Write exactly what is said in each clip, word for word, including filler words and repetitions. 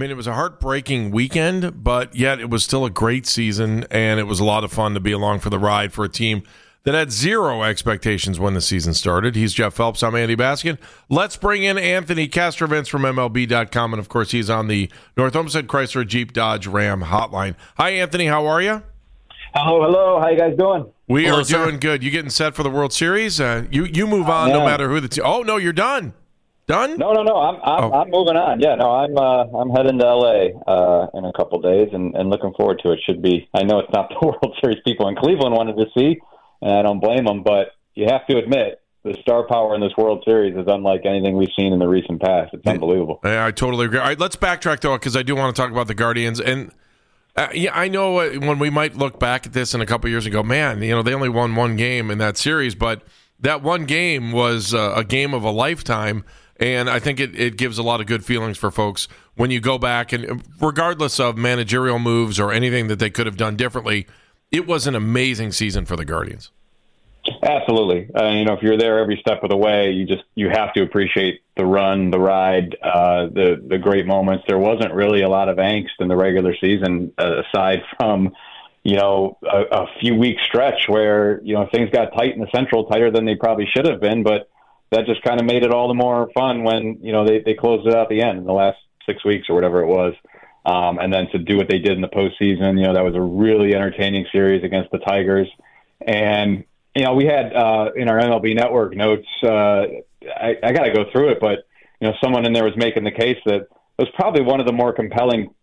mean, it was a heartbreaking weekend, but yet it was still a great season, and it was a lot of fun to be along for the ride for a team that had zero expectations when the season started. He's Jeff Phelps. I'm Andy Baskin. Let's bring in Anthony Castrovince from M L B dot com, and of course, he's on the North Olmsted Chrysler Jeep Dodge Ram hotline. Hi, Anthony. How are you? Hello, hello. How you guys doing? We hello, are sir. doing good. You getting set for the World Series? Uh, you you move on no matter who the team. Oh no, you're done. Done? No, no, no. I'm I'm, oh. I'm moving on. Yeah, no, I'm uh, I'm heading to L A uh, in a couple days, and, and looking forward to it. Should be. I know it's not the World Series people in Cleveland wanted to see, and I don't blame them. But you have to admit, the star power in this World Series is unlike anything we've seen in the recent past. It's unbelievable. Yeah, I totally agree. All right, let's backtrack though, because I do want to talk about the Guardians. And uh, yeah, I know uh, when we might look back at this in a couple years and go, man, you know, they only won one game in that series, but that one game was uh, a game of a lifetime. And I think it, it gives a lot of good feelings for folks when you go back, and regardless of managerial moves or anything that they could have done differently, it was an amazing season for the Guardians. Absolutely. Uh, you know, if you're there every step of the way, you just you have to appreciate the run, the ride, uh, the the great moments. There wasn't really a lot of angst in the regular season, uh, aside from, you know, a, a few week stretch where, you know, things got tight in the Central, tighter than they probably should have been, but that just kind of made it all the more fun when, you know, they, they closed it out at the end in the last six weeks or whatever it was. Um, and then to do what they did in the postseason, you know, that was a really entertaining series against the Tigers. And, you know, we had uh, in our M L B Network notes, uh, I, I got to go through it, but, you know, someone in there was making the case that it was probably one of the more compelling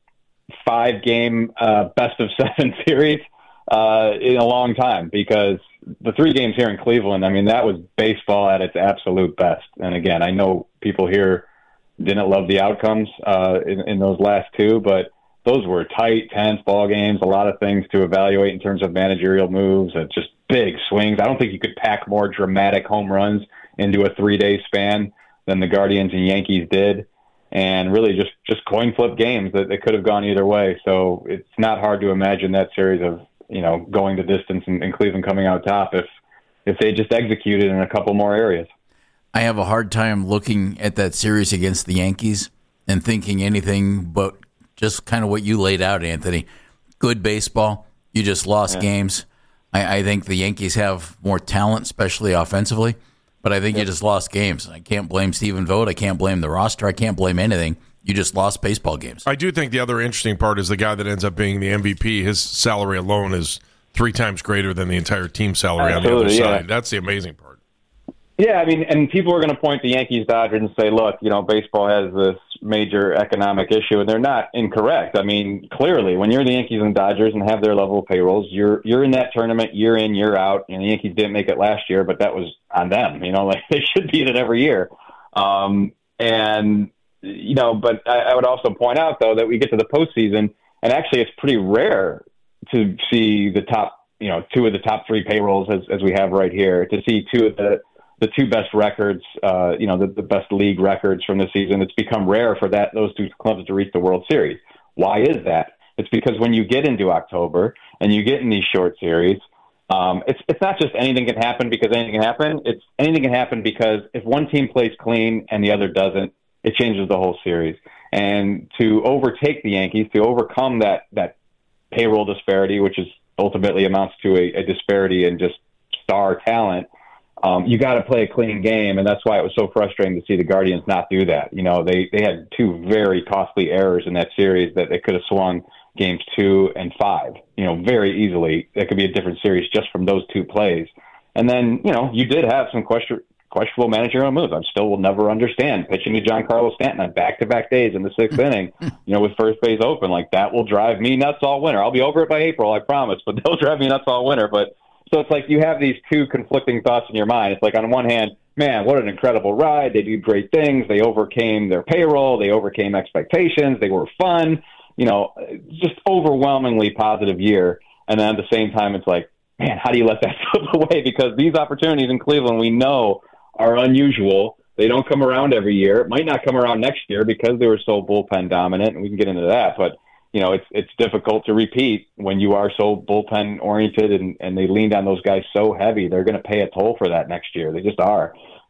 five-game uh, best-of-seven series uh, in a long time, because the three games here in Cleveland, I mean, that was baseball at its absolute best. And again, I know people here didn't love the outcomes uh, in, in those last two, but those were tight, tense ball games, a lot of things to evaluate in terms of managerial moves and just big swings. I don't think you could pack more dramatic home runs into a three-day span than the Guardians and Yankees did. And really just, just coin flip games that they could have gone either way. So it's not hard to imagine that series of, you know, going the distance and, and Cleveland coming out top if if they just executed in a couple more areas. I have a hard time looking at that series against the Yankees and thinking anything but just kind of what you laid out, Anthony. Good baseball. You just lost yeah. games. I, I think the Yankees have more talent, especially offensively, but I think yep. you just lost games. I can't blame Stephen Vogt. I can't blame the roster. I can't blame anything. You just lost baseball games. I do think the other interesting part is the guy that ends up being the M V P, his salary alone is three times greater than the entire team salary Absolutely, on the other side. Yeah. That's the amazing part. Yeah, I mean, and people are going to point the Yankees, Dodgers, and say, look, you know, baseball has this major economic issue, and they're not incorrect. I mean, clearly, when you're the Yankees and Dodgers and have their level of payrolls, you're you're in that tournament year in, year out. And the Yankees didn't make it last year, but that was on them. You know, like they should be in it every year. Um, and You know, but I, I would also point out, though, that we get to the postseason, and actually it's pretty rare to see the top, you know, two of the top three payrolls as, as we have right here, to see two of the, the two best records, uh, you know, the, the best league records from the season. It's become rare for that those two clubs to reach the World Series. Why is that? It's because when you get into October and you get in these short series, um, it's it's not just anything can happen because anything can happen. It's anything can happen because if one team plays clean and the other doesn't, it changes the whole series. And to overtake the Yankees, to overcome that that payroll disparity, which is ultimately amounts to a, a disparity in just star talent, um, you got to play a clean game, and that's why it was so frustrating to see the Guardians not do that. You know, they they had two very costly errors in that series that they could have swung games two and five, you know, very easily. That could be a different series just from those two plays. And then, you know, you did have some question. questionable managerial moves. I still will never understand pitching to Giancarlo Stanton on back-to-back days in the sixth inning, you know, with first base open. Like, that will drive me nuts all winter. I'll be over it by April, I promise, but they'll drive me nuts all winter. But so it's like you have these two conflicting thoughts in your mind. It's like, on one hand, man, what an incredible ride. They do great things. They overcame their payroll. They overcame expectations. They were fun. You know, just overwhelmingly positive year. And then at the same time, it's like, man, how do you let that slip away? Because these opportunities in Cleveland, we know, are unusual. They don't come around every year. It might not come around next year because they were so bullpen dominant, and we can get into that. But, you know, it's it's difficult to repeat when you are so bullpen oriented and, and they leaned on those guys so heavy. They're going to pay a toll for that next year. They just are.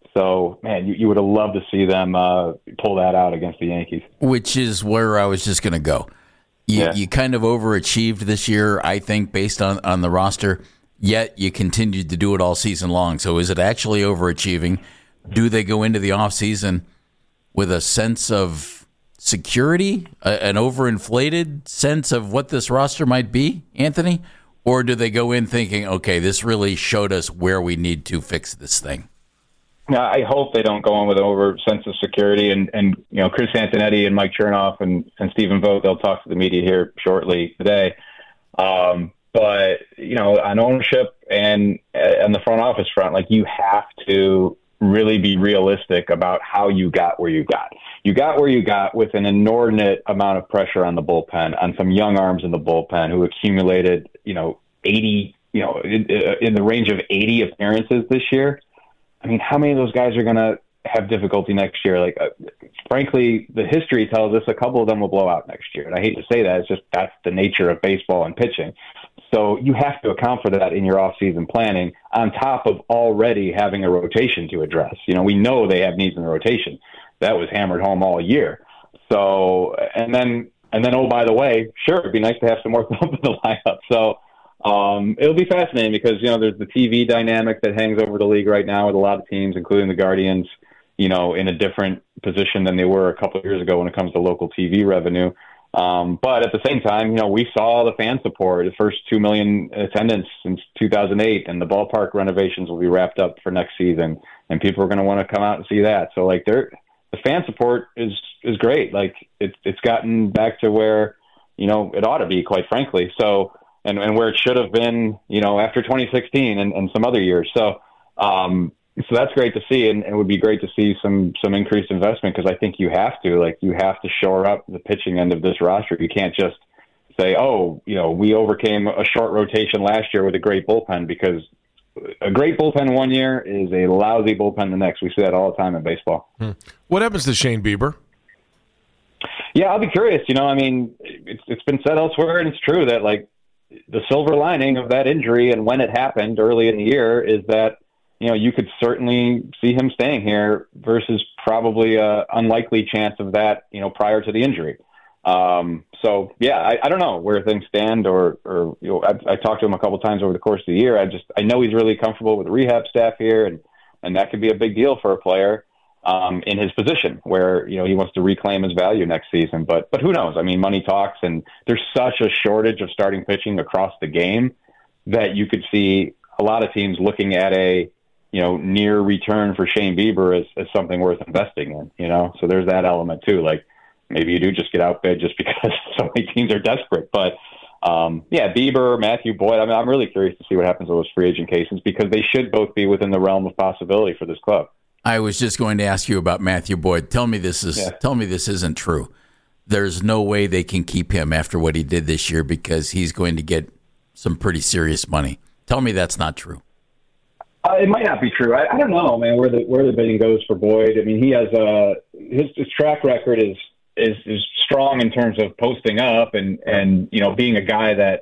So, man, you, you would have loved to see them uh, pull that out against the Yankees. Which is where I was just going to go. You, Yeah. you kind of overachieved this year, I think, based on, on the roster, yet you continued to do it all season long. So is it actually overachieving? Do they go into the offseason with a sense of security, a, an overinflated sense of what this roster might be, Anthony? Or do they go in thinking, okay, this really showed us where we need to fix this thing? Now, I hope they don't go in with an over sense of security. And, and you know, Chris Antonetti and Mike Chernoff and, and Stephen Vogt, they'll talk to the media here shortly today. Um, but, you know, on ownership and uh, on the front office front, like, you have to really be realistic about how you got where you got. You got where you got with an inordinate amount of pressure on the bullpen, on some young arms in the bullpen who accumulated, you know, eighty, you know, in, in the range of eighty appearances this year. I mean, how many of those guys are going to have difficulty next year? Like, uh, frankly, the history tells us a couple of them will blow out next year. And I hate to say that. It's just that's the nature of baseball and pitching. So you have to account for that in your off-season planning on top of already having a rotation to address. You know, we know they have needs in the rotation. That was hammered home all year. So, and then, and then, oh, by the way, sure, it'd be nice to have some more thump in the lineup. So, Um, it'll be fascinating because, you know, there's the T V dynamic that hangs over the league right now with a lot of teams, including the Guardians, you know, in a different position than they were a couple of years ago when it comes to local T V revenue. Um, but at the same time, you know, we saw the fan support, the first two million attendance since two thousand eight, and the ballpark renovations will be wrapped up for next season, and people are going to want to come out and see that. So, like, they're, the fan support is, is great. Like, it's, it's gotten back to where, you know, it ought to be, quite frankly. So, And, and where it should have been, you know, after twenty sixteen and, and some other years. So, um, so that's great to see, and, and it would be great to see some some increased investment because I think you have to, like, you have to shore up the pitching end of this roster. You can't just say, oh, you know, we overcame a short rotation last year with a great bullpen, because a great bullpen one year is a lousy bullpen the next. We see that all the time in baseball. Hmm. What happens to Shane Bieber? Yeah, I'll be curious. You know, I mean, it's it's been said elsewhere, and it's true that, like, the silver lining of that injury and when it happened early in the year is that, you know, you could certainly see him staying here versus probably a unlikely chance of that, you know, prior to the injury. Um, so, yeah, I, I don't know where things stand, or, or you know, I, I talked to him a couple of times over the course of the year. I just, I know he's really comfortable with the rehab staff here, and, and that could be a big deal for a player um, in his position where, you know, he wants to reclaim his value next season. But, but who knows? I mean, money talks, and there's such a shortage of starting pitching across the game that you could see a lot of teams looking at a, you know, near return for Shane Bieber as, as something worth investing in, you know? So there's that element too. Like, maybe you do just get outbid just because so many teams are desperate. But, um, yeah, Bieber, Matthew Boyd, I mean, I'm really curious to see what happens with those free agent cases, because they should both be within the realm of possibility for this club. I was just going to ask you about Matthew Boyd. Tell me this is yeah. tell me this isn't true. There's no way they can keep him after what he did this year, because he's going to get some pretty serious money. Tell me that's not true. Uh, it might not be true. I, I don't know, man, where the where the bidding goes for Boyd. I mean, he has a his, his track record is, is is strong in terms of posting up and and you know, being a guy that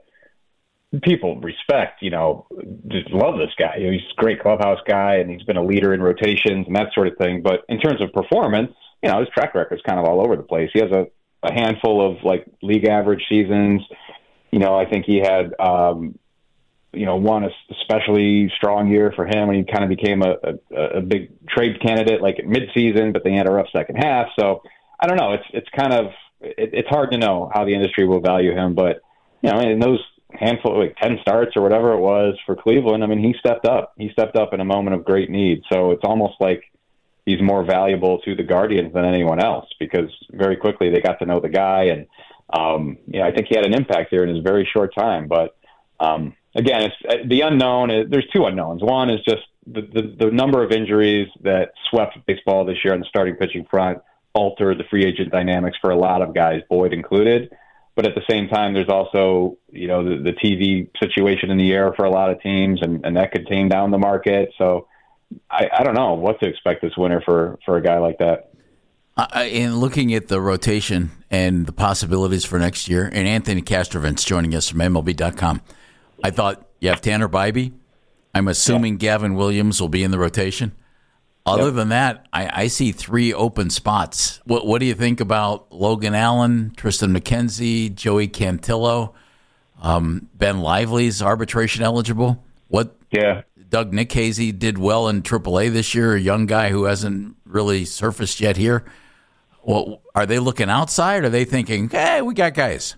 people respect. You know, just love this guy. You know, he's a great clubhouse guy, and he's been a leader in rotations and that sort of thing. But in terms of performance, you know, his track record is kind of all over the place. He has a, a handful of, like, league average seasons. You know, I think he had. Um, you know, one especially strong year for him when he kind of became a, a, a big trade candidate, like, at midseason, but they had a rough second half. So I don't know. It's, it's kind of, it, it's hard to know how the industry will value him, but, you know, in those handful, like ten starts or whatever it was for Cleveland, I mean, he stepped up, he stepped up in a moment of great need. So it's almost like he's more valuable to the Guardians than anyone else, because very quickly they got to know the guy. And, um, you know, I think he had an impact there in his very short time, but, um, again, it's the unknown. Is, there's two unknowns. One is just the, the, the number of injuries that swept baseball this year on the starting pitching front altered the free agent dynamics for a lot of guys, Boyd included. But at the same time, there's also, you know, the, the T V situation in the air for a lot of teams, and, and that could tame down the market. So I, I don't know what to expect this winter for, for a guy like that. Uh, in looking at the rotation and the possibilities for next year, and Anthony Castrovince joining us from M L B dot com, I thought you have Tanner Bybee. I'm assuming yeah. Gavin Williams will be in the rotation. Other Yep. than that, I, I see three open spots. What What do you think about Logan Allen, Tristan McKenzie, Joey Cantillo, um, Ben Lively's arbitration eligible? What? Yeah. Doug Nickhasey did well in triple A this year, a young guy who hasn't really surfaced yet here. Well, are they looking outside? Or are they thinking, hey, we got guys?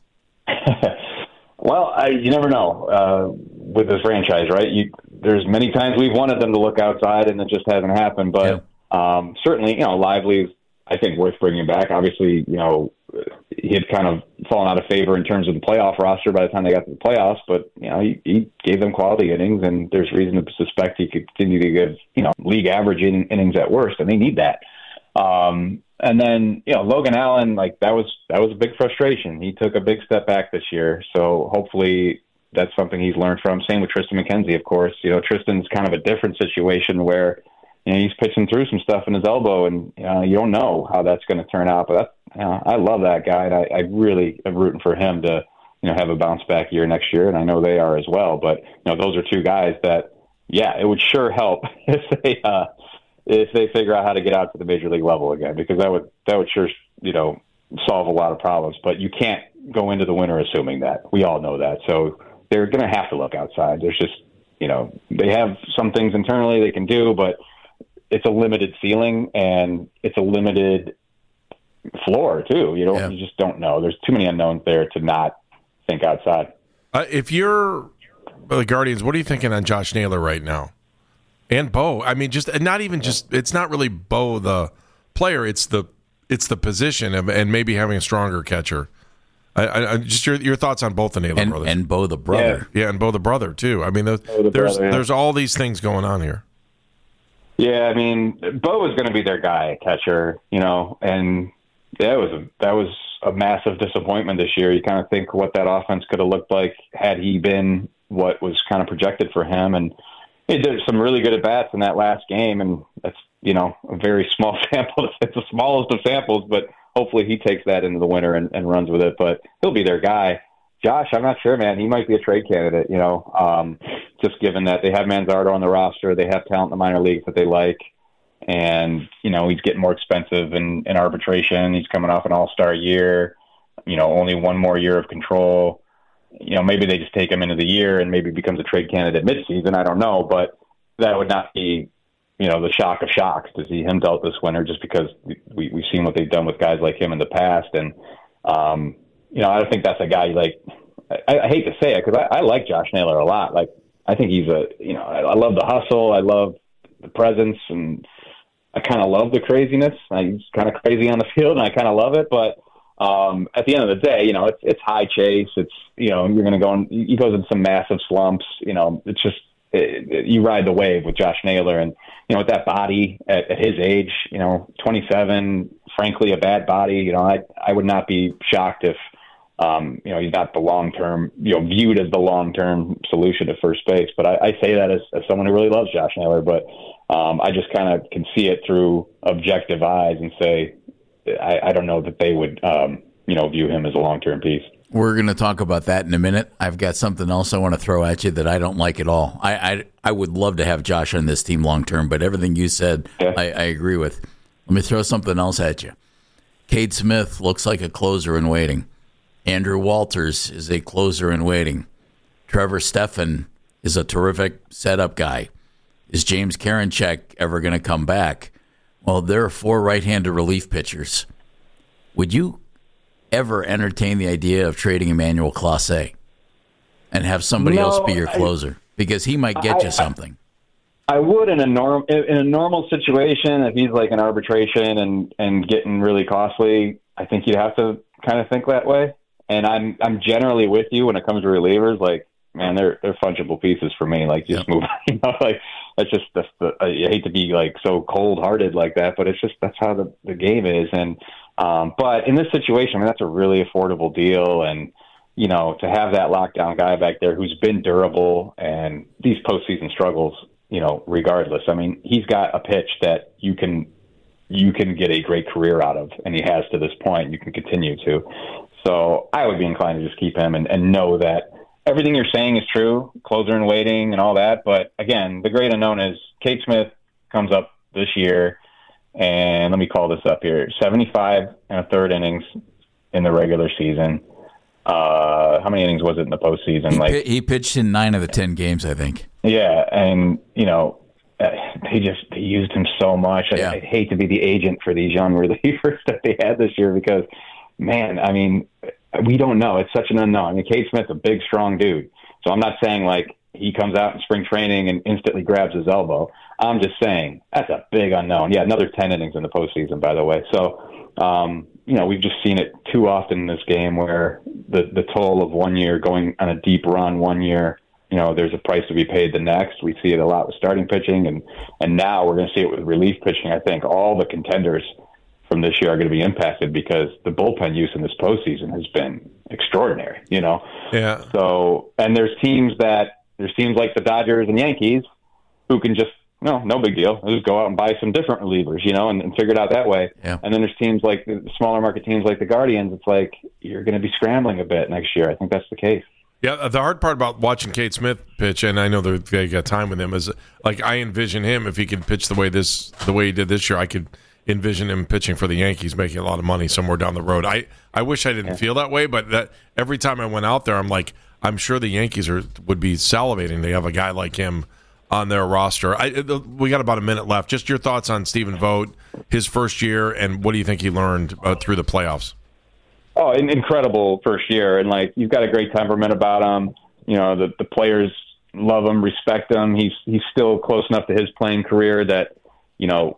Well, I, you never know uh, with this franchise, right? You, there's many times we've wanted them to look outside, and it just hasn't happened. But yeah. um, certainly, you know, Lively is, I think, worth bringing back. Obviously, you know, he had kind of fallen out of favor in terms of the playoff roster by the time they got to the playoffs. But you know, he, he gave them quality innings, and there's reason to suspect he could continue to give, you know, league average in, innings at worst, and they need that. Um, And then, you know, Logan Allen, like that was that was a big frustration. He took a big step back this year, so hopefully that's something he's learned from. Same with Tristan McKenzie, of course. You know, Tristan's kind of a different situation where, you know, he's pitching through some stuff in his elbow, and uh, you don't know how that's going to turn out. But that's, you know, I love that guy, and I, I really am rooting for him to, you know, have a bounce back year next year, and I know they are as well. But you know, those are two guys that, yeah, it would sure help if they. Uh, if they figure out how to get out to the major league level again, because that would that would sure, you know, solve a lot of problems. But you can't go into the winter assuming that. We all know that. So they're going to have to look outside. There's just, you know, they have some things internally they can do, but it's a limited ceiling and it's a limited floor too. You know, yeah. You just don't know. There's too many unknowns there to not think outside. Uh, if you're the Guardians, what are you thinking on Josh Naylor right now? And Bo, I mean, just not even just. It's not really Bo the player. It's the it's the position of, and maybe having a stronger catcher. I, I, just your your thoughts on both the Naylor and, brothers and Bo the brother. Yeah, yeah, and Bo the brother too. I mean, the, the there's brother, yeah. there's all these things going on here. Yeah, I mean, Bo is going to be their guy, catcher. You know, and yeah, it was a, that was a massive disappointment this year. You kind of think what that offense could have looked like had he been what was kind of projected for him, and he did some really good at-bats in that last game, and that's, you know, a very small sample. It's the smallest of samples, but hopefully he takes that into the winter and, and runs with it. But he'll be their guy. Josh, I'm not sure, man. He might be a trade candidate, you know, um, just given that they have Manzardo on the roster. They have talent in the minor leagues that they like. And, you know, he's getting more expensive in, in arbitration. He's coming off an all-star year, you know, only one more year of control. You know, maybe they just take him into the year and maybe becomes a trade candidate midseason. I don't know, but that would not be, you know, the shock of shocks to see him dealt this winter, just because we, we've seen what they've done with guys like him in the past. And, um, you know, I don't think that's a guy like, I, I hate to say it because I, I like Josh Naylor a lot. Like, I think he's a, you know, I, I love the hustle. I love the presence, and I kind of love the craziness. He's kind of crazy on the field and I kind of love it, but Um, at the end of the day, you know, it's, it's high chase. It's, you know, you're going to go and he goes in some massive slumps. You know, it's just, it, it, you ride the wave with Josh Naylor, and, you know, with that body at, at his age, you know, twenty-seven, frankly, a bad body, you know, I, I would not be shocked if, um, you know, he's not the long-term, you know, viewed as the long-term solution to first base. But I, I say that as, as someone who really loves Josh Naylor, but, um, I just kind of can see it through objective eyes and say, I, I don't know that they would, um, you know, view him as a long-term piece. We're going to talk about that in a minute. I've got something else I want to throw at you that I don't like at all. I I, I would love to have Josh on this team long-term, but everything you said, yeah. I, I agree with. Let me throw something else at you. Cade Smith looks like a closer in waiting. Andrew Walters is a closer in waiting. Trevor Stephan is a terrific setup guy. Is James Karinchak ever going to come back? Well, there are four right-handed relief pitchers. Would you ever entertain the idea of trading Emmanuel Clase and have somebody no, else be your I, closer? Because he might get I, you something. I, I would in a norm in a normal situation. If he's like an arbitration and, and getting really costly, I think you'd have to kind of think that way. And I'm I'm generally with you when it comes to relievers. Like, man, they're they're fungible pieces for me. Like, just yep. move on. You know, like, that's just that's the, I hate to be like so cold-hearted like that, but it's just that's how the, the game is. And um, but in this situation, I mean, that's a really affordable deal, and you know, to have that lockdown guy back there who's been durable and these postseason struggles, you know, regardless. I mean, he's got a pitch that you can you can get a great career out of, and he has to this point. You can continue to. So I would be inclined to just keep him and, and know that everything you're saying is true, closer in waiting and all that. But again, the great unknown is Cade Smith comes up this year, and let me call this up here, seventy-five and a third innings in the regular season. Uh, how many innings was it in the postseason? He, like he pitched in nine of the ten games, I think. Yeah, and, you know, uh, they just they used him so much. Yeah. I, I'd hate to be the agent for these young relievers that they had this year because, man, I mean, we don't know. It's such an unknown. I mean, Cade Smith's a big, strong dude. So I'm not saying, like, he comes out in spring training and instantly grabs his elbow. I'm just saying that's a big unknown. Yeah, another ten innings in the postseason, by the way. So, um, you know, we've just seen it too often in this game where the, the toll of one year going on a deep run one year, you know, there's a price to be paid the next. We see it a lot with starting pitching, and, and now we're going to see it with relief pitching. I think all the contenders from this year are going to be impacted because the bullpen use in this postseason has been extraordinary, you know? Yeah. So, and there's teams that, there's teams like the Dodgers and Yankees who can just, no, no big deal. They'll just go out and buy some different relievers, you know, and, and figure it out that way. Yeah. And then there's teams like the smaller market teams like the Guardians. It's like you're going to be scrambling a bit next year. I think that's the case. Yeah, the hard part about watching Cade Smith pitch, and I know that they got time with him, is like I envision him if he could pitch the way this, the way he did this year. I could envision him pitching for the Yankees, making a lot of money somewhere down the road. I, I wish I didn't yeah. feel that way, but that every time I went out there, I'm like, I'm sure the Yankees are would be salivating to have a guy like him on their roster. I, we got about a minute left. Just your thoughts on Stephen Vogt, his first year, and what do you think he learned uh, through the playoffs? Oh, an incredible first year. And, like, you've got a great temperament about him. You know, the, the players love him, respect him. He's he's still close enough to his playing career that, you know,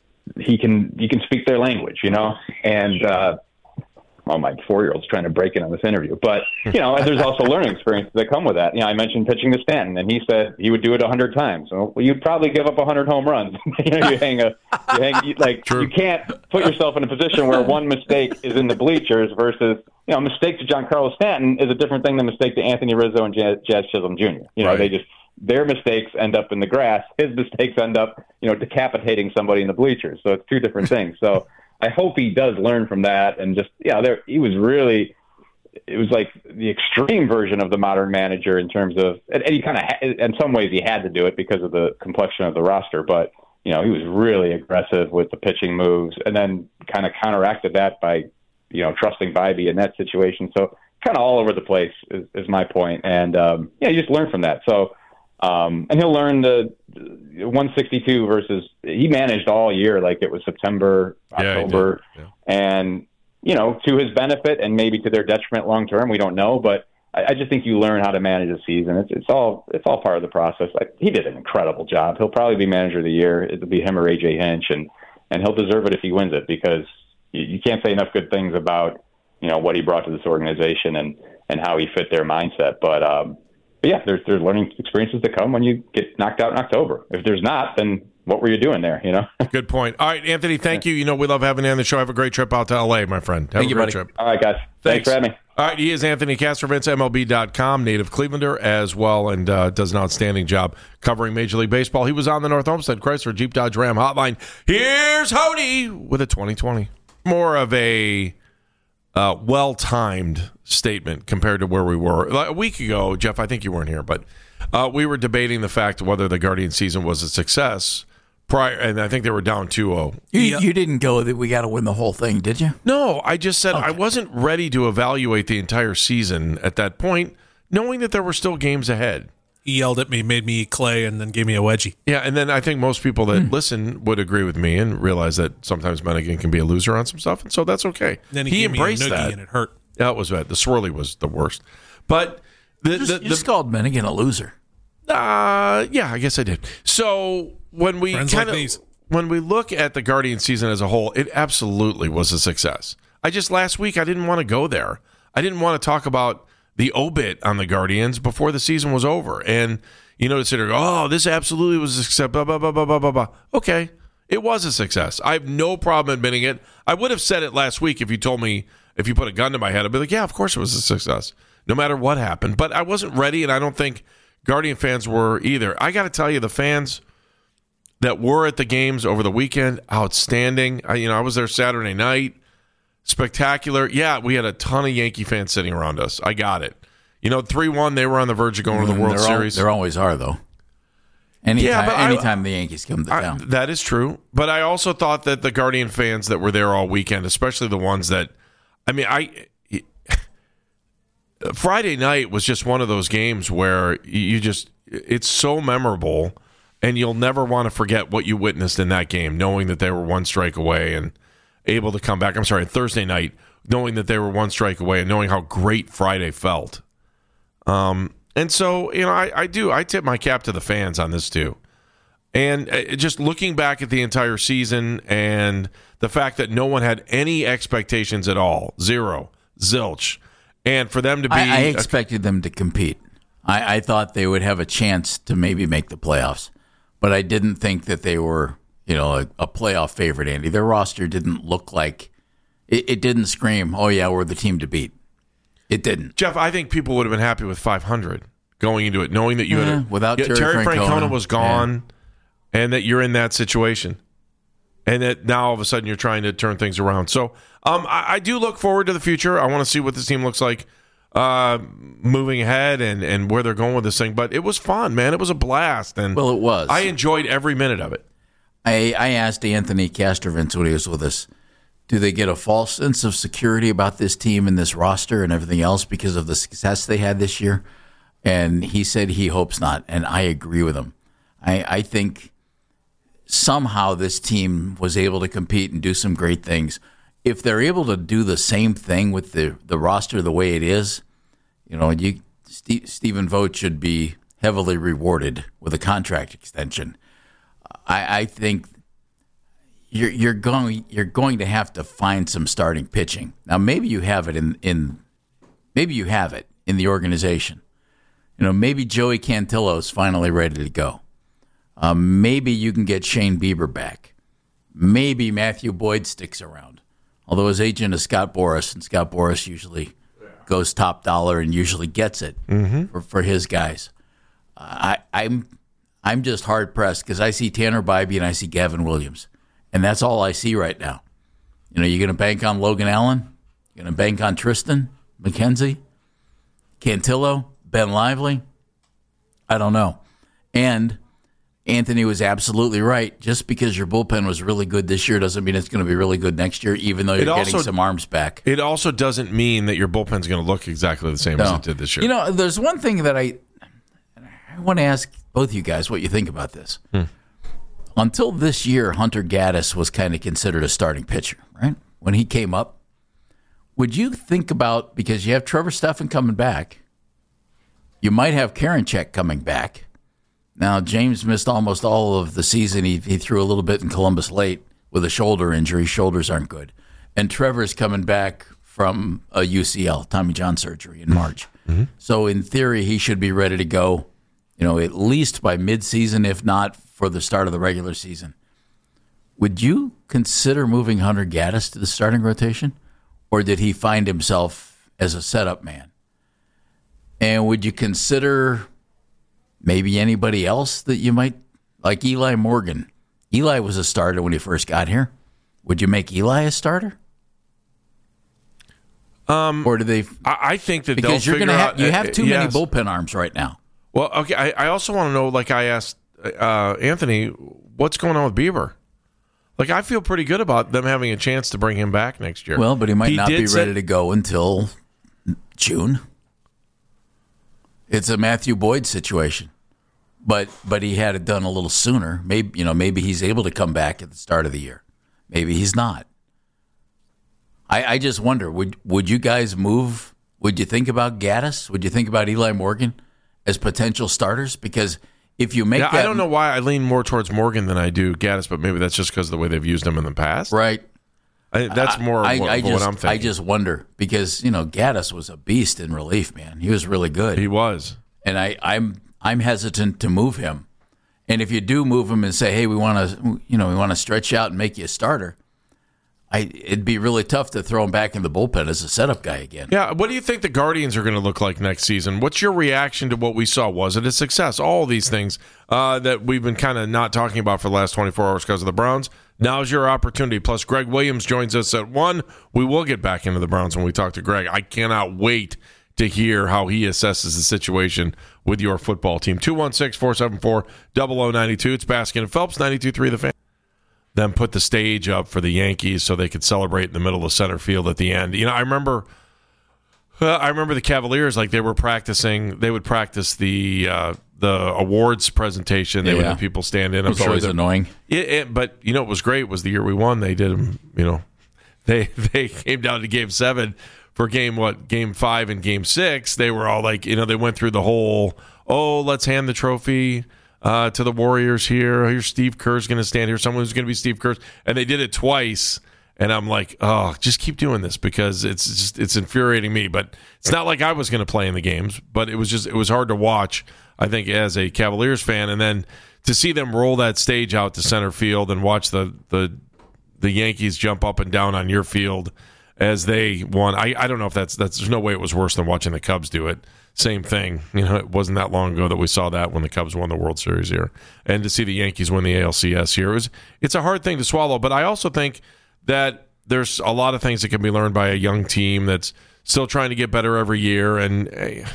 he can he can speak their language, you know. And, uh, well, my four-year-old's trying to break in on this interview. But, you know, there's also learning experiences that come with that. You know, I mentioned pitching to Stanton, and he said he would do it a hundred times. Well, you'd probably give up a hundred home runs. you know, you hang a, you hang, you, like, True. You can't put yourself in a position where one mistake is in the bleachers versus, you know, a mistake to Giancarlo Stanton is a different thing than a mistake to Anthony Rizzo and Jazz, Jazz Chisholm Junior You know, right. they just, their mistakes end up in the grass. His mistakes end up, you know, decapitating somebody in the bleachers. So it's two different things. So, I hope he does learn from that and just, yeah, there he was really, it was like the extreme version of the modern manager in terms of, and, and he kind of, in some ways he had to do it because of the complexion of the roster, but, you know, he was really aggressive with the pitching moves and then kind of counteracted that by, you know, trusting Bybee in that situation. So kind of all over the place is, is my point. And, um, yeah, you just learn from that. So, Um, and he'll learn the one sixty-two versus he managed all year like it was September, October, yeah, yeah. and you know, to his benefit and maybe to their detriment long term, we don't know. But I, I just think you learn how to manage a season. It's, it's all it's all part of the process. Like, he did an incredible job. He'll probably be manager of the year. It'll be him or A J Hinch, and and he'll deserve it if he wins it because you, you can't say enough good things about you know what he brought to this organization and and how he fit their mindset. But um, But yeah, there's there's learning experiences that come when you get knocked out in October. If there's not, then what were you doing there? You know. Good point. All right, Anthony, thank you. You know we love having you on the show. Have a great trip out to L A, my friend. Have thank a you, great buddy. trip. All right, guys. Thanks. Thanks for having me. All right, he is Anthony Castrovince, M L B dot com, native Clevelander as well, and uh, does an outstanding job covering Major League Baseball. He was on the North Homestead Chrysler Jeep Dodge Ram hotline. Here's Hody with a twenty twenty. More of a uh, well-timed statement compared to where we were. Like a week ago, Jeff, I think you weren't here, but uh, we were debating the fact whether the Guardian season was a success. Prior, and I think they were down two oh. You, yeah. you didn't go that we got to win the whole thing, did you? No, I just said okay. I wasn't ready to evaluate the entire season at that point, knowing that there were still games ahead. He yelled at me, made me eat clay, and then gave me a wedgie. Yeah, and then I think most people that mm. listen would agree with me and realize that sometimes Mennigan can be a loser on some stuff, and so that's okay. Then he, he gave embraced me a noogie that, and it hurt. Yeah, it was bad. The swirly was the worst. But the, you just, the, you just the, called Mennigan a loser. Uh, yeah, I guess I did. So when we kind of like when we look at the Guardian season as a whole, it absolutely was a success. I just last week I didn't want to go there. I didn't want to talk about the obit on the Guardians before the season was over, and you know, to sit there, oh, this absolutely was a success. Blah blah blah blah blah blah blah. Okay, it was a success. I have no problem admitting it. I would have said it last week if you told me, if you put a gun to my head, I'd be like, yeah, of course it was a success, no matter what happened. But I wasn't ready, and I don't think Guardian fans were either. I got to tell you, the fans that were at the games over the weekend, outstanding. I, you know, I was there Saturday night, spectacular. Yeah, we had a ton of Yankee fans sitting around us. I got it. You know, three one, they were on the verge of going to the World they're Series. Al- there always are, though. Anytime, Yeah, but I- anytime the Yankees come to I, town. that is true. But I also thought that the Guardian fans that were there all weekend, especially the ones that, I mean, I Friday night was just one of those games where you just, it's so memorable, and you'll never want to forget what you witnessed in that game, knowing that they were one strike away and able to come back. I'm sorry, Thursday night, knowing that they were one strike away and knowing how great Friday felt. Um, and so, you know, I, I do, I tip my cap to the fans on this too. And uh, just looking back at the entire season and the fact that no one had any expectations at all, zero, zilch. And for them to be... I, I expected them to compete. I, I thought they would have a chance to maybe make the playoffs. But I didn't think that they were, you know, a, a playoff favorite, Andy. Their roster didn't look like... It, it didn't scream, oh, yeah, we're the team to beat. It didn't. Jeff, I think people would have been happy with five hundred going into it, knowing that you Yeah, had... A, without yeah, Terry Terry Francona. Francona was gone, and that you're in that situation. And that now all of a sudden you're trying to turn things around. So um, I, I do look forward to the future. I want to see what this team looks like uh, moving ahead and, and where they're going with this thing. But it was fun, man. It was a blast. And Well, it was. I enjoyed every minute of it. I, I asked Anthony Castrovins when he was with us, do they get a false sense of security about this team and this roster and everything else because of the success they had this year? And he said he hopes not, and I agree with him. I, I think somehow this team was able to compete and do some great things. If they're able to do the same thing with the, the roster the way it is, you know, you Steve, Stephen Vogt should be heavily rewarded with a contract extension. I, I think you're you're going you're going to have to find some starting pitching. Now maybe you have it in, in maybe you have it in the organization. You know, maybe Joey Cantillo's finally ready to go. Um, maybe you can get Shane Bieber back. Maybe Matthew Boyd sticks around. Although his agent is Scott Boras, and Scott Boras usually goes top dollar and usually gets it mm-hmm. for, for his guys. Uh, I, I'm I'm just hard pressed because I see Tanner Bybee and I see Gavin Williams, and that's all I see right now. You know, you're going to bank on Logan Allen, you're going to bank on Tristan McKenzie, Cantillo, Ben Lively. I don't know, and Anthony was absolutely right. Just because your bullpen was really good this year doesn't mean it's going to be really good next year, even though you're It getting also- some arms back. It also doesn't mean that your bullpen's going to look exactly the same as it did this year. You know, there's one thing that I I want to ask both you guys what you think about this. Hmm. Until this year, Hunter Gaddis was kind of considered a starting pitcher, right? When he came up, would you think about, because you have Trevor Stephan coming back, you might have Karinchak coming back. Now, James missed almost all of the season. He, he threw a little bit in Columbus late with a shoulder injury. Shoulders aren't good. And Trevor's coming back from a U C L, Tommy John surgery in March. Mm-hmm. So in theory, he should be ready to go, you know, at least by midseason, if not for the start of the regular season. Would you consider moving Hunter Gaddis to the starting rotation? Or did he find himself as a setup man? And would you consider maybe anybody else that you might, like Eli Morgan? Eli was a starter when he first got here. Would you make Eli a starter? Um, or do they? I, I think that because they'll you're figure gonna out. have, you have too uh, many yes. bullpen arms right now. Well, okay. I, I also want to know, like I asked uh, Anthony, what's going on with Bieber? Like, I feel pretty good about them having a chance to bring him back next year. Well, but he might He not did be say- ready to go until June. It's a Matthew Boyd situation, but but he had it done a little sooner. Maybe you know maybe he's able to come back at the start of the year. Maybe he's not. I, I just wonder would would you guys move? Would you think about Gaddis? Would you think about Eli Morgan as potential starters? Because if you make Yeah, that, I don't know why I lean more towards Morgan than I do Gaddis, but maybe that's just because of the way they've used him in the past. right. I, that's more I, what, I what just, I'm thinking. I just wonder because you know Gaddis was a beast in relief, man. He was really good. he was. And I, I'm I'm hesitant to move him. And if you do move him and say, hey, we want to you know we want to stretch out and make you a starter, I it'd be really tough to throw him back in the bullpen as a setup guy again. Yeah, what do you think the Guardians are going to look like next season? What's your reaction to what we saw? Was it a success? All these things uh, that we've been kind of not talking about for the last twenty-four hours because of the Browns. Now's your opportunity. Plus, Greg Williams joins us at one. We will get back into the Browns when we talk to Greg. I cannot wait to hear how he assesses the situation with your football team. two one six, four seven four, zero zero nine two. It's Baskin and Phelps, ninety-two three The Fan. Then put the stage up for the Yankees so they could celebrate in the middle of center field at the end. You know, I remember uh, I remember the Cavaliers, like they were practicing, they would practice the uh, the awards presentation. They yeah. would have people stand in. It was I'm sure always annoying. It, it, but, you know, what was great was the year we won, they did them, you know, they, they came down to game seven for game, what, game five and game six. They were all like, you know, they went through the whole, oh, let's hand the trophy Uh, to the Warriors here. Here's Steve Kerr's going to stand here. Someone who's going to be Steve Kerr. And they did it twice. And I'm like, oh, just keep doing this because it's just it's infuriating me. But it's not like I was going to play in the games. But it was just it was hard to watch, I think, as a Cavaliers fan. And then to see them roll that stage out to center field and watch the the the Yankees jump up and down on your field as they won. I, I don't know if that's that's there's no way it was worse than watching the Cubs do it. Same thing. You know, it wasn't that long ago that we saw that when the Cubs won the World Series here. And to see the Yankees win the A L C S here, it was, it's a hard thing to swallow. But I also think that there's a lot of things that can be learned by a young team that's still trying to get better every year. And,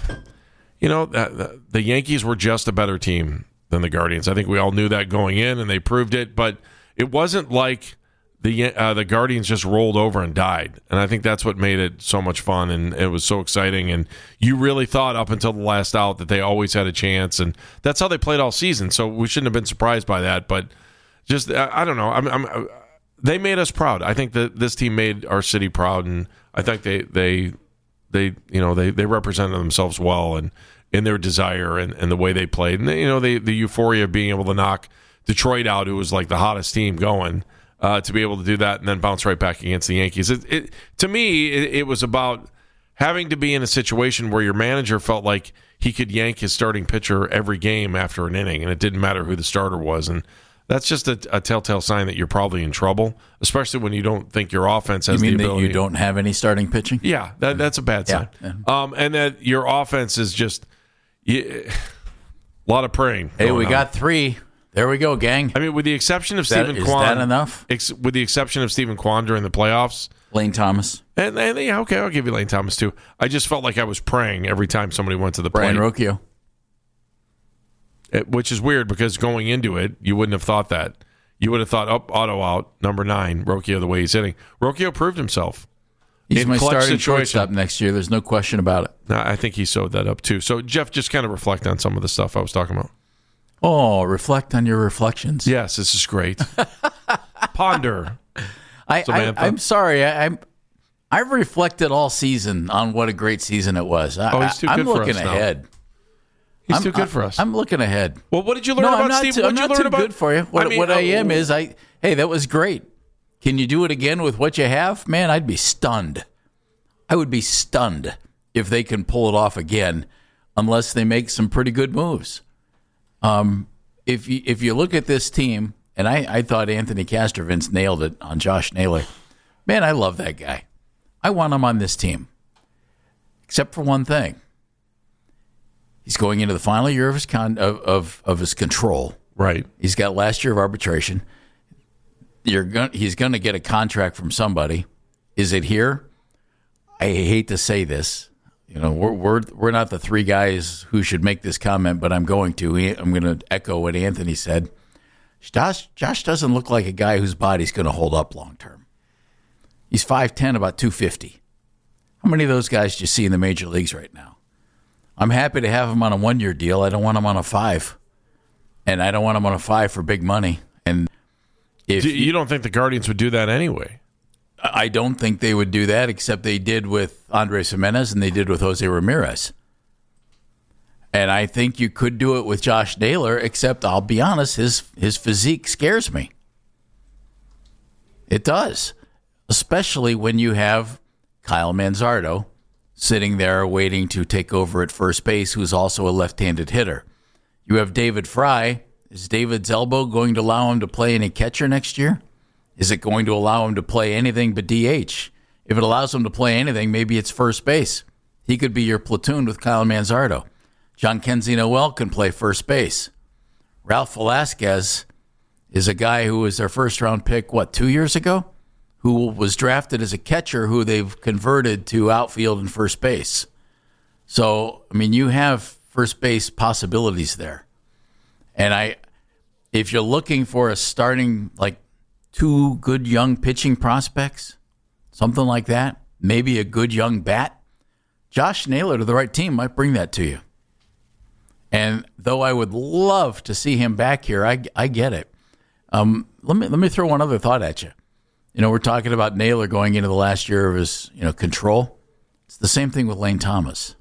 you know, the Yankees were just a better team than the Guardians. I think we all knew that going in, and they proved it. But it wasn't like the uh, the Guardians just rolled over and died. And I think that's what made it so much fun, and it was so exciting. And you really thought up until the last out that they always had a chance, and that's how they played all season. So we shouldn't have been surprised by that. But just, I, I don't know. I'm, I'm, they made us proud. I think that this team made our city proud, and I think they, they, they you know, they, they represented themselves well and in their desire and, and the way they played. And, you know, they, the euphoria of being able to knock Detroit out, who was like the hottest team going, Uh, to be able to do that and then bounce right back against the Yankees. It, it, to me, it, it was about having to be in a situation where your manager felt like he could yank his starting pitcher every game after an inning, and it didn't matter who the starter was. And that's just a, a telltale sign that you're probably in trouble, especially when you don't think your offense has you mean the ability. That you don't have any starting pitching? Yeah, that, that's a bad sign. Yeah. Um, and that your offense is just you, a lot of praying. Hey, we on. got three. There we go, gang. I mean, with the exception of Is that- Stephen is Kwan, that enough? Ex- with the exception of Stephen Kwan during the playoffs, Lane Thomas. and, and yeah, okay, I'll give you Lane Thomas too. I just felt like I was praying every time somebody went to the Brian plate, Rocchio. It- which is weird because going into it, you wouldn't have thought that. You would have thought, oh, auto out, number nine, Rocchio, the way he's hitting. Rocchio proved himself. He's in my clutch starting situation. shortstop next year. There's no question about it. Nah, I think he sewed that up too. So, Jeff, just kind of reflect on some of the stuff I was talking about. Oh, reflect on your reflections. Yes, this is great. Ponder. I, I, Samantha. I'm sorry. I, I'm. I've reflected all season on what a great season it was. I, Oh, he's too I'm good for looking us now. ahead. He's I'm, too good I- for us. I'm looking ahead. Well, what did you learn No, about I'm not Steve? too, What I'm did you not learn too about? good for you. What, I mean, what I uh, am is I. Hey, that was great. Can you do it again with what you have? Man, I'd be stunned. I would be stunned if they can pull it off again, unless they make some pretty good moves. Um, if you if you look at this team, and I, I thought Anthony Castrovince nailed it on Josh Naylor. Man, I love that guy. I want him on this team, except for one thing. He's going into the final year of his con of of, of his control. Right. He's got last year of arbitration. You're going. He's going to get a contract from somebody. Is it here? I hate to say this. You know, we're we're we're not the three guys who should make this comment, but I'm going to. I'm going to echo what Anthony said. Josh Josh doesn't look like a guy whose body's going to hold up long term. He's five ten, about two fifty. How many of those guys do you see in the major leagues right now? I'm happy to have him on a one-year deal. I don't want him on a five. And I don't want him on a five for big money. And if Do- you don't think the Guardians would do that anyway? I don't think they would do that, except they did with Andres Jimenez and they did with Jose Ramirez. And I think you could do it with Josh Naylor, except I'll be honest, his his physique scares me. It does, especially when you have Kyle Manzardo sitting there waiting to take over at first base, who's also a left-handed hitter. You have David Fry. Is David's elbow going to allow him to play any catcher next year? Is it going to allow him to play anything but D H? If it allows him to play anything, maybe it's first base. He could be your platoon with Kyle Manzardo. John Kenzie Noel can play first base. Ralph Velasquez is a guy who was their first-round pick, what, two years ago? Who was drafted as a catcher who they've converted to outfield and first base. So, I mean, you have first base possibilities there. And I, if you're looking for a starting, like two good young pitching prospects, something like that, maybe a good young bat, Josh Naylor to the right team might bring that to you. And though I would love to see him back here, I, I get it. Um, let me let me throw one other thought at you. You know, we're talking about Naylor going into the last year of his, you know, control. It's the same thing with Lane Thomas.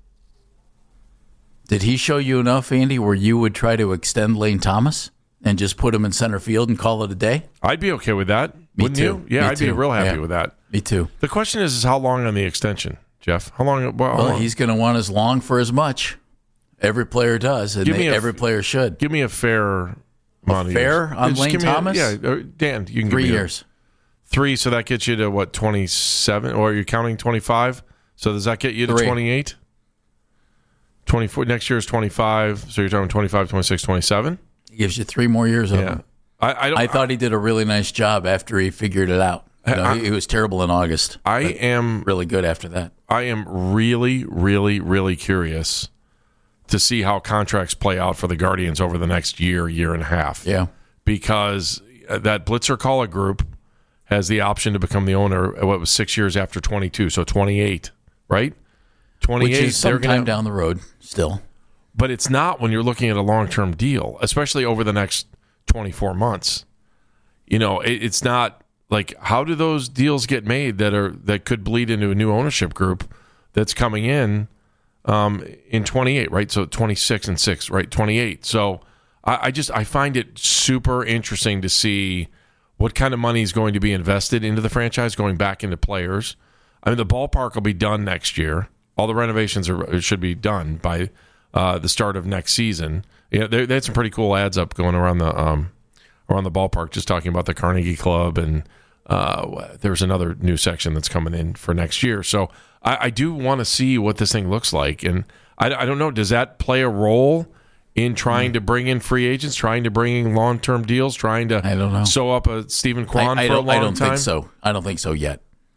Did he show you enough, Andy, where you would try to extend Lane Thomas and just put him in center field and call it a day? I'd be okay with that. Me Wouldn't too. you? Yeah, Me I'd too. be real happy Yeah. with that. Me too. The question is, is how long on the extension, Jeff? How long? Well, how Well, long? he's going to want as long for as much. Every player does, and Give me they, a- every player should. Give me a fair amount of fair years. on Just Lane give me a- Thomas? yeah, uh, Dan, you can Three give me a- years. three, so that gets you to what, twenty-seven? Or are you counting twenty-five? So does that get you to Three. twenty-eight? twenty-four. Next year is twenty-five, so you're talking twenty-five, twenty-six, twenty-seven? He gives you three more years of Yeah. him. I, I don't. I thought he did a really nice job after he figured it out. You know, I- he, he was terrible in August. I but am. really good after that. I am really, really, really curious to see how contracts play out for the Guardians over the next year, year and a half. Yeah. Because that Blitzer Caller Group has the option to become the owner. What was six years after twenty-two, so twenty-eight, right? twenty-eight. Which is they're sometime gonna, down the road still. but it's not when you're looking at a long-term deal, especially over the next twenty-four months. You know, it, it's not like, how do those deals get made that are that could bleed into a new ownership group that's coming in um, in twenty-eight, right? So twenty-six and six, right? twenty-eight. So I, I just I find it super interesting to see what kind of money is going to be invested into the franchise, going back into players. I mean, the ballpark will be done next year. All the renovations are should be done by uh, the start of next season. Yeah, they, they had some pretty cool ads up going around the um, around the ballpark, just talking about the Carnegie Club, and uh, there's another new section that's coming in for next year. So I, I do want to see what this thing looks like, and I, I don't know. Does that play a role in trying to bring in free agents, trying to bring in long term deals, trying to I don't know. sew up a Stephen Kwan I, I for a don't, long I don't time? think so. I don't think so yet.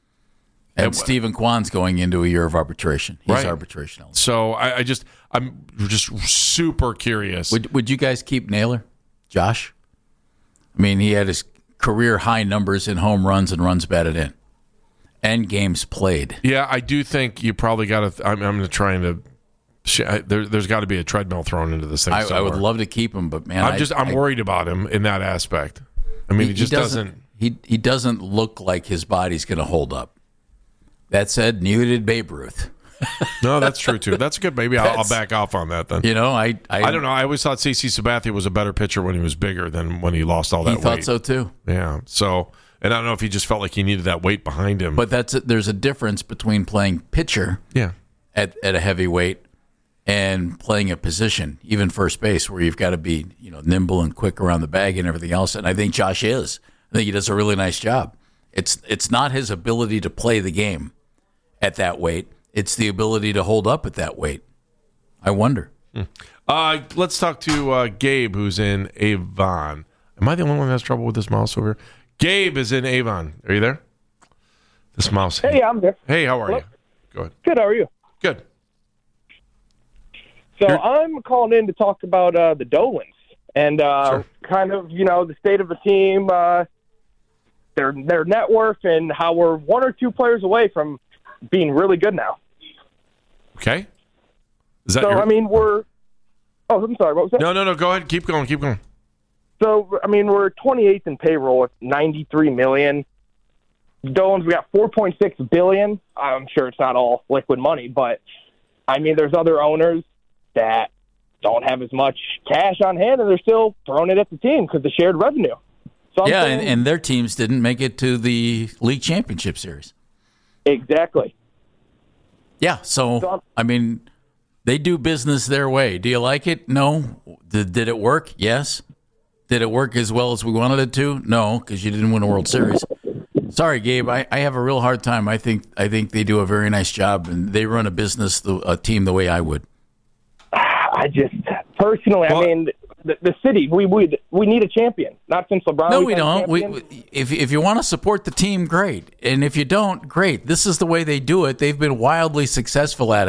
And And wh- Stephen Kwan's going into a year of arbitration. He's Right. arbitration eligible. So I, I just I'm just super curious. Would Would you guys keep Naylor, Josh? I mean, he had his career high numbers in home runs and runs batted in, and games played. Yeah, I do think you probably got to. I'm, I'm trying to. There, there's got to be a treadmill thrown into this thing. I, I somewhere. would love to keep him, but man, I'm I- just. I'm I- worried about him in that aspect. I mean, he, just doesn't. He he doesn't look like his body's going to hold up. That said, neither did Babe Ruth. No, that's true too. That's good. Maybe I'll, I'll That's- back off on that then. You know, I I, I don't know. I always thought C C Sabathia was a better pitcher when he was bigger than when he lost all that He weight. thought so too. Yeah. So, and I don't know if he just felt like he needed that weight behind him. But that's there's a difference between playing pitcher yeah, at, at a heavy weight and playing a position, even first base, where you've got to be, you know, nimble and quick around the bag and everything else. And I think Josh is. I think he does a really nice job. It's it's not his ability to play the game at that weight. It's the ability to hold up at that weight. I wonder. Uh, let's talk to uh, Gabe, who's in Avon. Am I the only one that has trouble with this mouse over here? Gabe is in Avon. Are you there? This mouse. Hey, I'm there. Hey, how are Hello. you? Go ahead. Good. How are you? Good. So You're- I'm calling in to talk about uh, the Dolans and uh, Sure. kind of, you know, the state of the team, uh, their their net worth, and how we're one or two players away from being really good now. Okay. Is that So your... I mean, we're. Oh, I'm sorry. What was that? No, no, no. Go ahead. Keep going. Keep going. So I mean, we're twenty-eighth in payroll at ninety-three million. Dolans, we got four point six billion. I'm sure it's not all liquid money, but I mean, there's other owners that don't have as much cash on hand, and they're still throwing it at the team because the shared revenue. So I'm Yeah, saying- and, and their teams didn't make it to the league championship series. exactly. Yeah, so, I mean, they do business their way. Do you like it? No. Did, did it work? Yes. Did it work as well as we wanted it to? No, because you didn't win a World Series. Sorry, Gabe. I, I have a real hard time. I think I think they do a very nice job, and they run a business, the, a team the way I would. I just personally, Well- I mean, the, the city, we we we need a champion. Not since LeBron. No, we've we had a don't. We, champion. we- if if you want to support the team, great. And if you don't, great. This is the way they do it. They've been wildly successful at it.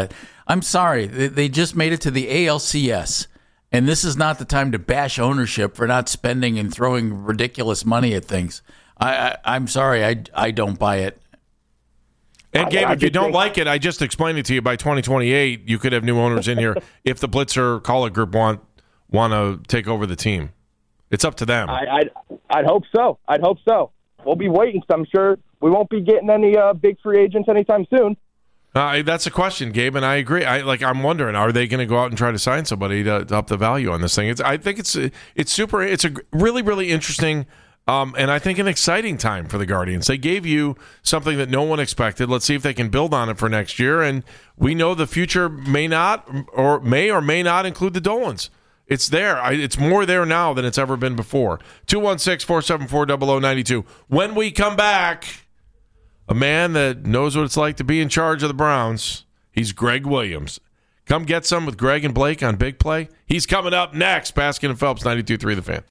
I'm sorry. They, they just made it to the A L C S, and this is not the time to bash ownership for not spending and throwing ridiculous money at things. I, I, I'm sorry. I, I don't buy it. And, Gabe, I, I if you don't think- like it, I just explained it to you. By twenty twenty-eight, you could have new owners in here if the Blitzer Call It Group want want to take over the team. It's up to them. I, I'd, I'd hope so. I'd hope so. We'll be waiting, so I'm sure we won't be getting any uh, big free agents anytime soon. Uh, that's a question, Gabe, and I agree. I like. I'm wondering, are they going to go out and try to sign somebody to, to up the value on this thing? It's. I think it's. It's super. It's a really, really interesting. Um, and I think an exciting time for the Guardians. They gave you something that no one expected. Let's see if they can build on it for next year. And we know the future may not or may or may not include the Dolans. It's there. I, it's more there now than it's ever been before. two one six, four seven four, zero zero nine two. When we come back, a man that knows what it's like to be in charge of the Browns, he's Greg Williams. Come get some with Greg and Blake on Big Play. He's coming up next. Baskin and Phelps, ninety-two point three The Fan.